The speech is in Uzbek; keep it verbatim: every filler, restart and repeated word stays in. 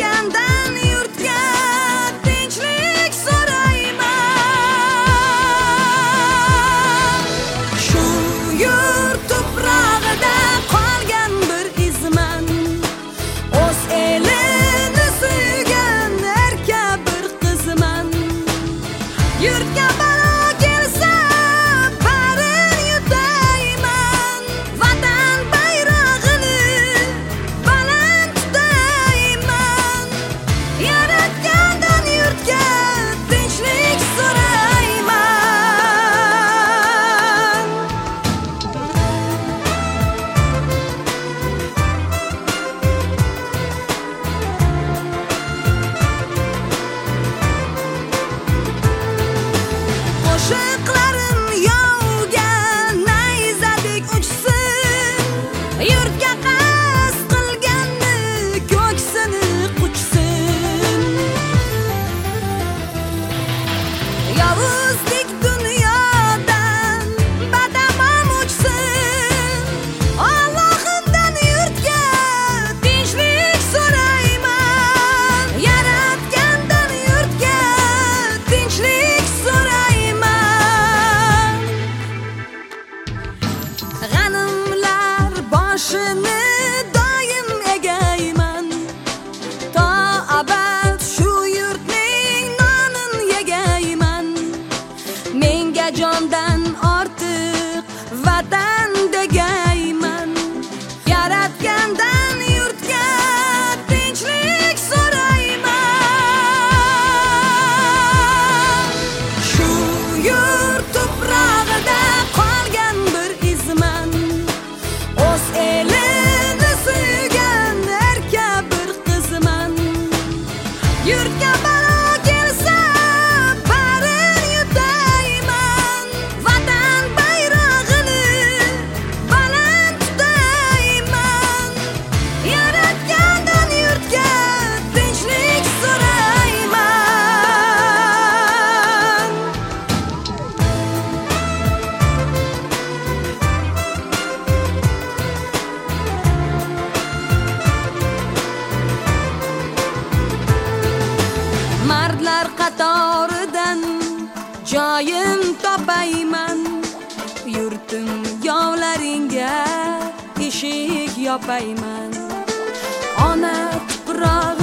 Yaratgandan yurtga tinchlik so'rayman. Shu yurt tuprog'ida qolgan bir izman, o'z elini suygan erka bir qizman. Yurtga balo kelsa barin yutayman, vatan bayrog'ini baland tutayman. Yaratgandan yurtga tinchlik so'rayman. Qo'shiqlarim yovga nayzadek uchsin, yurtga qasd qilganni ko'ksini quchsin. Yovuzlik dunyodan batamom uchsin, Allohimdan yurtga tinchlik so'rayman. Yaratgandan yurtga tinchlik so'rayman. G'animlar boshini doim egayman, to abad shu yurtning nonin yegayman. Menga jondan ortiq vatan degayman. Yaratgandan yurtga tinchlik so'rayman. Shu yurt tuprog'ida qolgan bir izman, o'z elini suygan erka bir qizman. Yurtga balo kelsa barin yutayman, vatan bayrog'ini baland tutayman. Yaratgandan yurtga tinchlik so'rayman. Mardlar qatoridan joyim topayman, yurtim yovlaringga eshik yopayman. Ona tuprog'i